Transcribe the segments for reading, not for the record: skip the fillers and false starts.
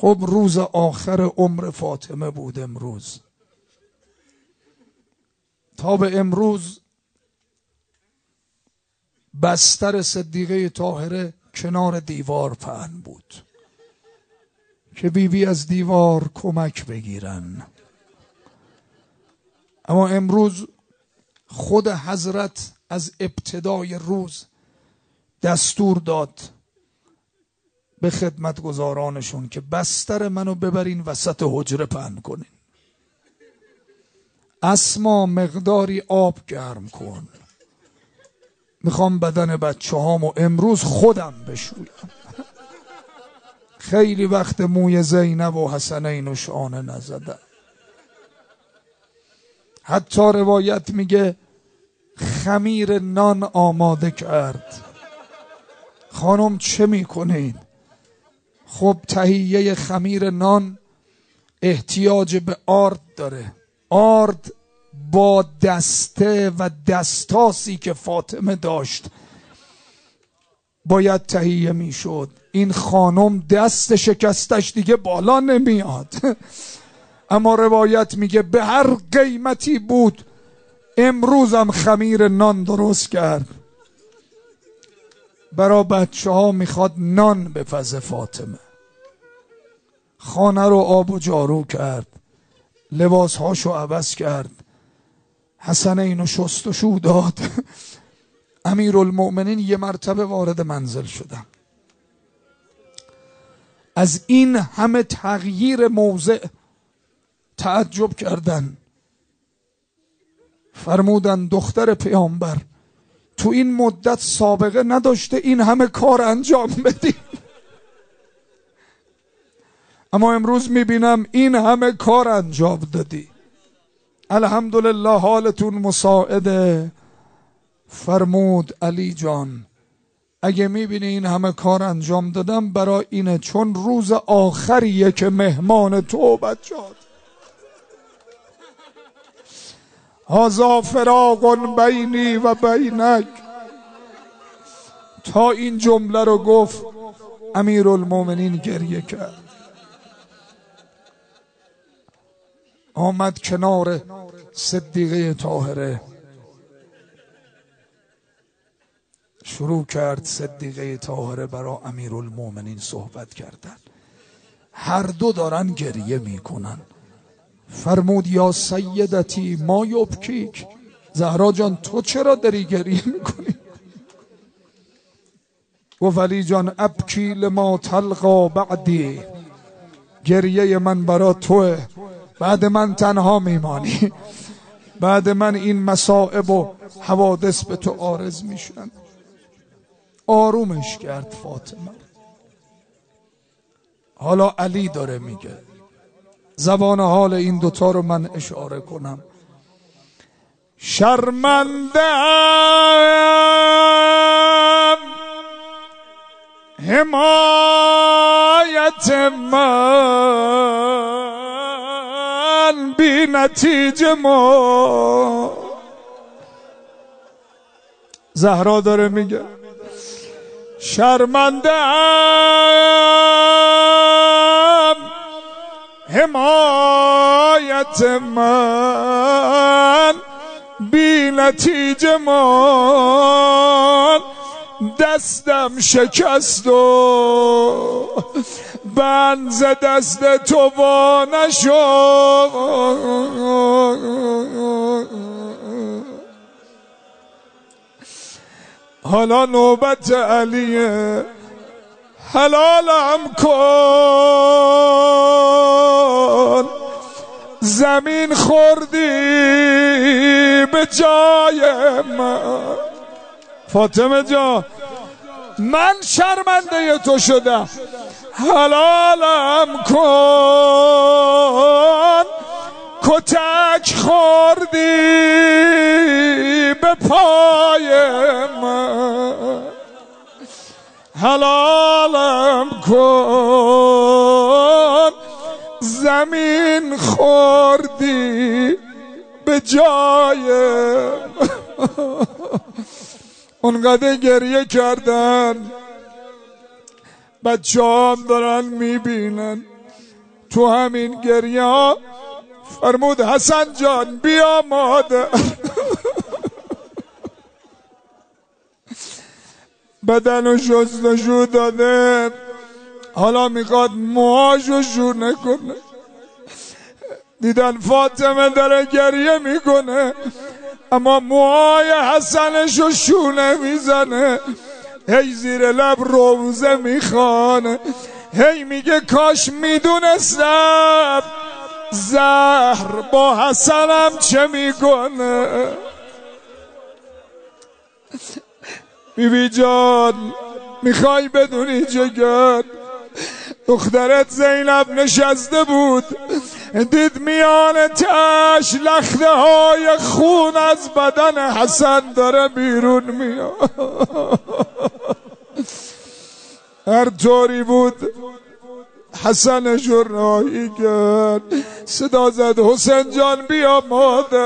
خب روز آخر عمر فاطمه بود امروز. تا به امروز بستر صدیقه طاهره کنار دیوار پهن بود که بیبی از دیوار کمک بگیرن. اما امروز خود حضرت از ابتدای روز دستور داد به خدمتگزارانشون که بستر منو ببرین وسط حجره پهن کنین. اسما مقداری آب گرم کن، میخوام بدن بچه هامو امروز خودم بشویم. خیلی وقت موی زینب و حسنین و شانه نزدم. حتی روایت میگه خمیر نان آماده کرد. خانم چه میکنین؟ خب تهیه خمیر نان احتیاج به آرد داره. آرد با دسته و دستاسی که فاطمه داشت باید تهیه میشد. این خانم دست شکستش دیگه بالا نمیاد. اما روایت میگه به هر قیمتی بود امروزم خمیر نان درست کرد. برا بچه ها میخواد نان بپزه فاطمه. خانه رو آب و جارو کرد، لباس هاشو عوض کرد، حسنینو شست و شو داد. امیرالمؤمنین یه مرتبه وارد منزل شدن. از این همه تغییر موضع تعجب کردن. فرمودن دختر پیامبر تو این مدت سابقه نداشته این همه کار انجام بدی، اما امروز میبینم این همه کار انجام دادی. الحمدلله حالتون مساعده. فرمود علی جان اگه میبینی این همه کار انجام دادم برای اینه چون روز آخریه که مهمان تو بچه‌ات. هذا فراق بینی و بینک. تا این جمله رو گفت امیرالمومنین گریه کرد. آمد کنار صدیقه طاهره، شروع کرد صدیقه طاهره برا امیرالمومنین صحبت کردن. هر دو دارن گریه میکنن. فرمود یا سیدتی ما یبکیک. زهرا جان تو چرا داری گریه میکنی؟ گفت علی جان ابکی لما تلقا بعدی. گریه من برا توه، بعد من تنها میمانی، بعد من این مصائب و حوادث به تو عارض میشن. آرومش کرد فاطمه. حالا علی داره میگه، زبان حال این دوتا رو من اشاره کنم. شرمندم حمایت من بی نتیجه ما. زهرا داره میگه شرمندم حمایت من بی نتیجه من. دستم شکست و بند ز دست تو وا نشد. حالا نوبت علیه، حلالم کن. زمین خوردی به جای من. فاطمه جان من شرمنده تو شدم، حلالم کن. کتک خوردی به پای من، حلالم کن. زمین خوردی به جای من. اونقدر گریه کردن، بچه هم دارن میبینن. تو همین گریه فرمود حسن جان بیا مادر. بدن و شستشو داده، حالا میخواد موهاشو شونه کنه. دیدن فاطمه داره گریه میکنه اما موهای حسنشو شونه میزنه، هی زیر لب روزه میخوانه، هی میگه کاش میدونستم زهر با حسنم چه میکنه. بیبی جان میخوای بدونی جگر، دخترت زینب نشسته بود، دید میان تش لخته های خون از بدن حسن داره بیرون میاد. هر طوری بود حسنش رو راهی کرد، صدا زد حسین جان بیا مادر.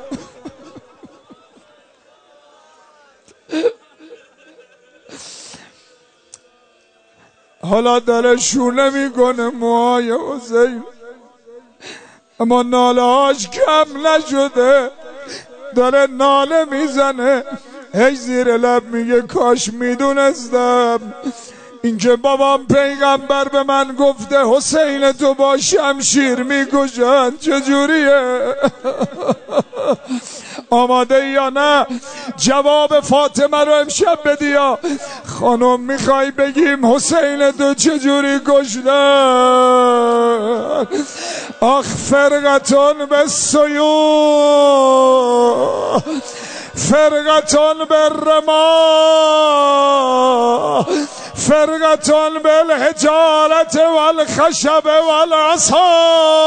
حالا داره شونه میکنه موهای حسین، اما ناله هاش کم نشده، داره ناله میزنه، هی زیر لب میگه کاش میدونستم اینکه بابام پیغمبر به من گفته حسین تو با شمشیر میکشن چجوریه. آماده یا نه جواب فاطمه رو امشب بدیا. خانم میخوای بگیم حسین تو چجوری کشتن؟ آخ فرقتون به سیوف فرقتون به رما فرقتون بالحجارت والخشب والعصا.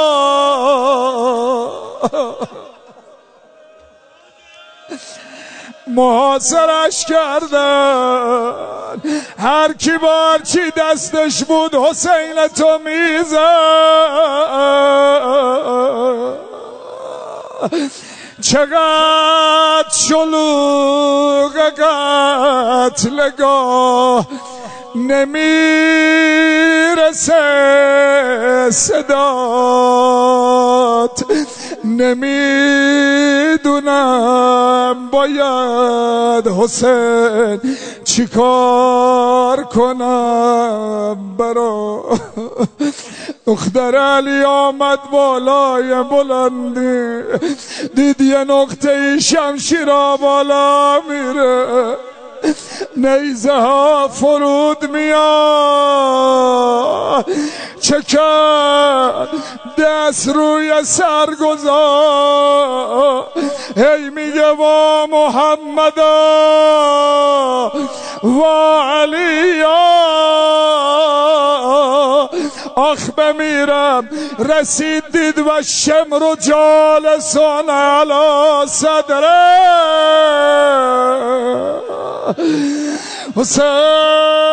محاصرش کردن، هر کی بار چی دستش بود حسین تو میزد. چقدر شلوغ قتلگاه نمیرسه صدات، نمیدونم باید حسین چیکار کنم برا. دختر علی آمد بالای بلندی، دید یه نقطه شمشیرا بالا میره، نیزه ها فرود میاد، چکن دست روی سر گذار، هی میگه وا محمدا وا علیا، آخ بمیرم. رسید دید و شمر جالسان علی صدره. حسین